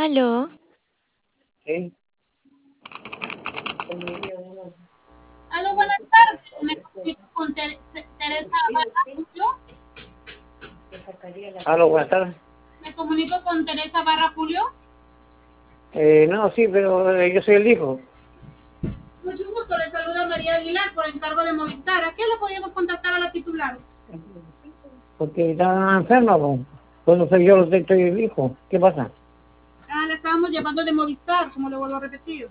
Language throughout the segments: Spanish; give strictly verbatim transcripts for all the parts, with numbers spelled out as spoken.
Aló, Sí. Aló, buenas tardes. Me comunico con Ter- Teresa Barra Julio. Aló, buenas tardes. Me comunico con Teresa Barra Julio. Eh, no, sí, pero eh, yo soy el hijo. Mucho gusto, le saluda María Aguilar por encargo de Movistar. ¿A qué le podíamos contactar a la titular? Porque está enferma, pues. Cuando soy yo, soy el hijo. ¿Qué pasa? Ah, le estábamos llamando de Movistar, como le vuelvo a repetir.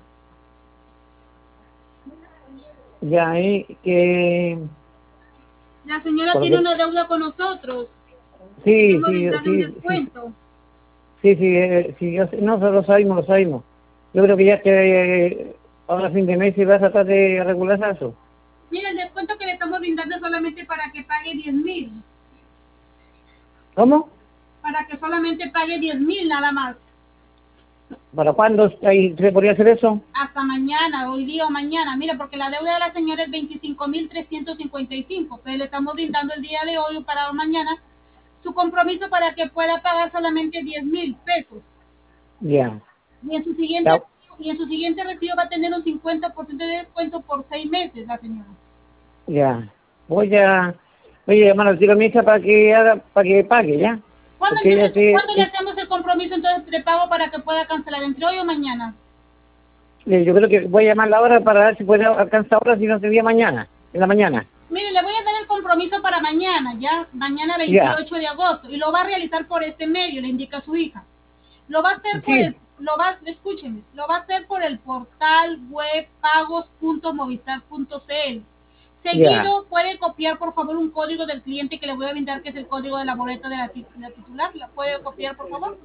Ya, ahí que... La señora tiene Porque... una deuda con nosotros. Sí, Queremos sí, brindarle un sí, sí, descuento. sí, sí, eh, sí, yo sé- no, lo sabemos, lo sabemos. Yo creo que ya que eh, ahora a fin de mes se va a tratar de regular eso. Mira, el descuento que le estamos brindando es solamente para que pague diez mil. ¿Cómo? Para que solamente pague diez mil nada más. ¿Para cuándo ahí se podría hacer eso? Hasta mañana, hoy día o mañana. Mira, porque la deuda de la señora es veinticinco mil trescientos cincuenta y cinco, pero le estamos brindando el día de hoy o para mañana su compromiso para que pueda pagar solamente diez mil pesos. Ya. Y en su siguiente Ya. y en su siguiente recibo va a tener un cincuenta por ciento de descuento por seis meses la señora. Ya. Voy a... Voy a llamar al tiro a mi hija para que haga, para que pague, ¿ya? ¿Cuándo, Porque ella entonces, ¿cuándo le sí... hacemos el compromiso entonces de pago para que pueda cancelar? ¿Entre hoy o mañana? Eh, Yo creo que voy a llamarla ahora para ver si puede alcanzar ahora, si no sería mañana, en la mañana. Mire, le voy a dar el compromiso para mañana, ya, mañana Ya. veintiocho de agosto, y lo va a realizar por este medio, le indica su hija. Lo va a hacer por Sí, el, lo va, escúcheme, lo va a hacer por el portal web pagos punto movistar punto c l. ya. Seguido, puede copiar por favor un código del cliente que le voy a brindar, que es el código de la boleta de la, tit- la titular. ¿La puede copiar por favor?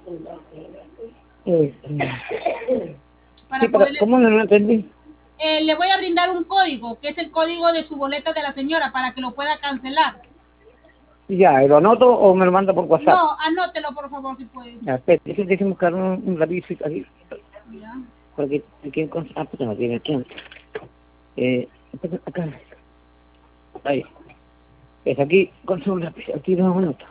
Eh, sí, Para pero poderle, ¿cómo no lo entendí? eh, le voy a brindar un código, que es el código de su boleta de la señora, para que lo pueda cancelar. Ya, ¿lo anoto o me lo manda por WhatsApp? No, anótelo por favor si puede. Ya, espera, déjeme déjeme buscar un, un lápiz aquí, Ya. porque aquí en ah, pues no tiene aquí. Eh, espera, acá, ahí. Es aquí, con su lápiz, aquí lo anoto.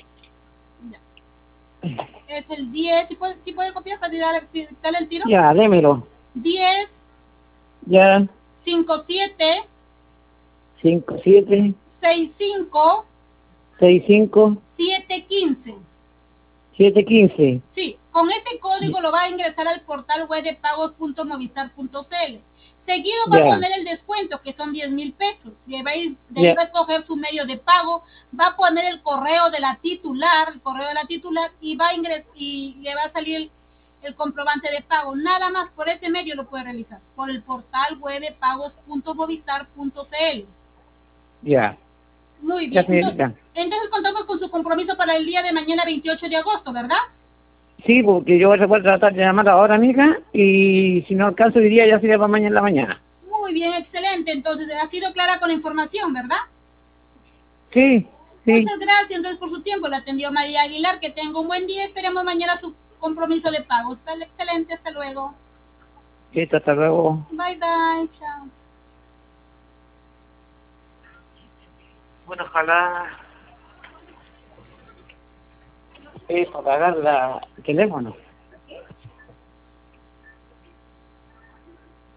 Es el diez, si puede, si puede copiar para darle, darle el tiro. Ya, démelo. diez, Ya, cincuenta y siete, cinco, siete, sesenta y cinco, seis, cinco, setecientos quince. siete, quince. Sí, con ese código lo va a ingresar al portal web de pagos punto movistar punto c l. Seguido va a Ya, poner el descuento, que son diez mil pesos. De ahí, de ahí ya, va a escoger su medio de pago, va a poner el correo de la titular, el correo de la titular, y va a ingresar, y le va a salir el, el comprobante de pago. Nada más por ese medio lo puede realizar, por el portal web de pagos punto movistar punto c l. ya. Muy Ya, bien. Entonces, señorita. entonces contamos con su compromiso para el día de mañana veintiocho de agosto, ¿verdad? Sí, porque yo voy a tratar de llamar ahora, amiga, y si no alcanzo hoy día ya sería para mañana en la mañana. Muy bien, excelente. Entonces, ha sido clara con la información, ¿verdad? Sí, sí. Muchas gracias entonces por su tiempo. La atendió María Aguilar. Que tenga un buen día. Esperemos mañana su compromiso de pago. Está excelente. Hasta luego. Listo, hasta luego. Bye, bye. Chao. Bueno, ojalá es para pagar la el teléfono.